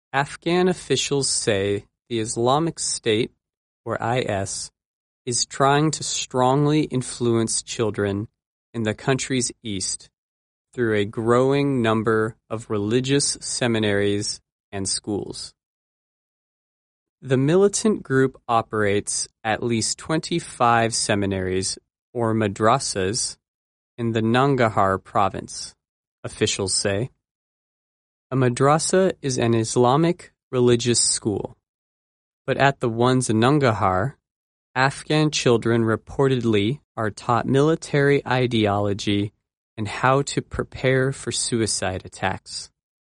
Afghan officials say the Islamic State, or IS, is trying to strongly influence children in the country's east through a growing number of religious seminaries and schools. The militant group operates at least 25 seminaries, or madrasas, in the Nangarhar province, officials say. A madrasa is an Islamic religious school, but at the ones in Nangarhar, Afghan children reportedly are taught military ideology and how to prepare for suicide attacks.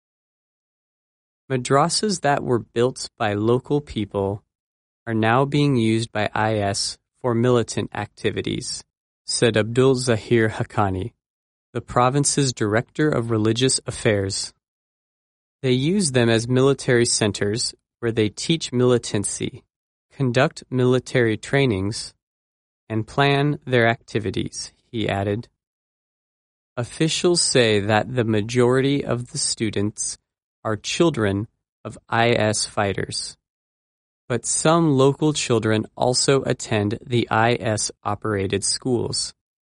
Madrasas that were built by local people are now being used by IS for militant activities, said Abdul Zahir Haqqani, the province's director of religious affairs. They use them as military centers where they teach militancy, conduct military trainings, and plan their activities, he added. Officials say that the majority of the students are children of IS fighters, but some local children also attend the IS-operated schools.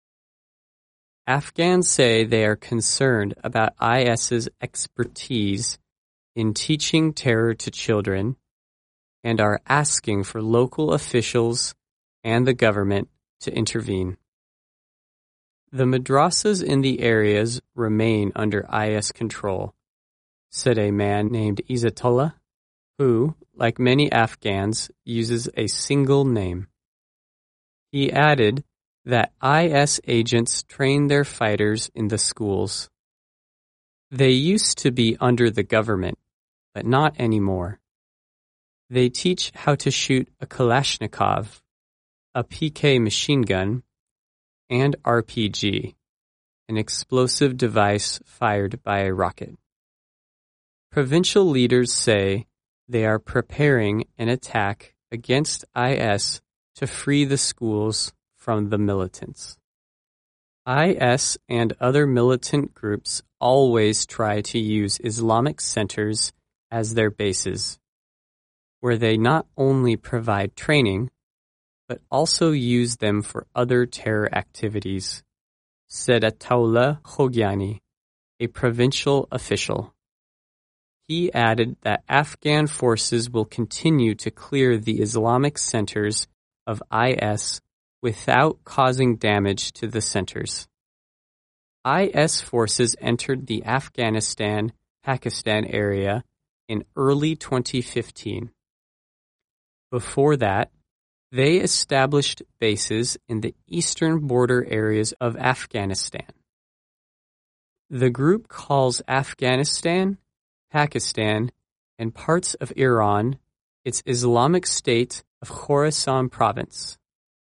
Afghans say they are concerned about IS's expertise in teaching terror to children and are asking for local officials and the government to intervene. The madrasas in the areas remain under IS control, said a man named Izzatullah, who, like many Afghans, uses a single name. He added that IS agents train their fighters in the schools. They used to be under the government, but not anymore. They teach how to shoot a Kalashnikov, a PK machine gun, and RPG, an explosive device fired by a rocket. Provincial leaders say they are preparing an attack against IS to free the schools from the militants. IS and other militant groups always try to use Islamic centers as their bases, where they not only provide training, but also use them for other terror activities, said Ataullah Khogiani, a provincial official. He added that Afghan forces will continue to clear the Islamic centers of IS without causing damage to the centers. IS forces entered the Afghanistan-Pakistan area in early 2015. Before that, they established bases in the eastern border areas of Afghanistan. The group calls Afghanistan, Pakistan, and parts of Iran its Islamic State of Khorasan province.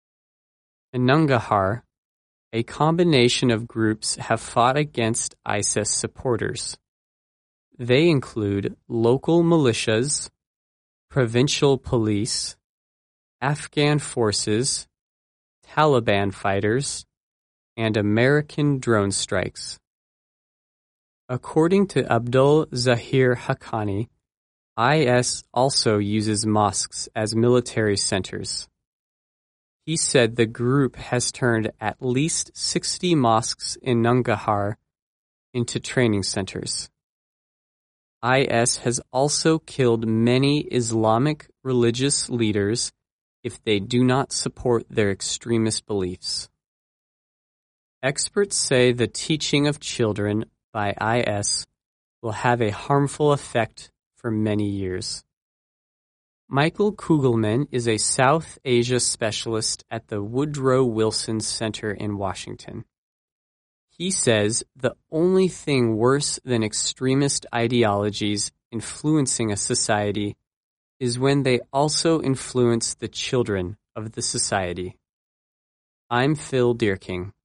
In Nangarhar, a combination of groups have fought against ISIS supporters. They include local militias, provincial police, Afghan forces, Taliban fighters, and American drone strikes. According to Abdul Zahir Haqqani, IS also uses mosques as military centers. He said the group has turned at least 60 mosques in Nangarhar into training centers. IS has also killed many Islamic religious leaders if they do not support their extremist beliefs. Experts say the teaching of children by IS will have a harmful effect for many years. Michael Kugelman is a South Asia specialist at the Woodrow Wilson Center in Washington. He says the only thing worse than extremist ideologies influencing a society is when they also influence the children of the society. I'm Phil Deerking.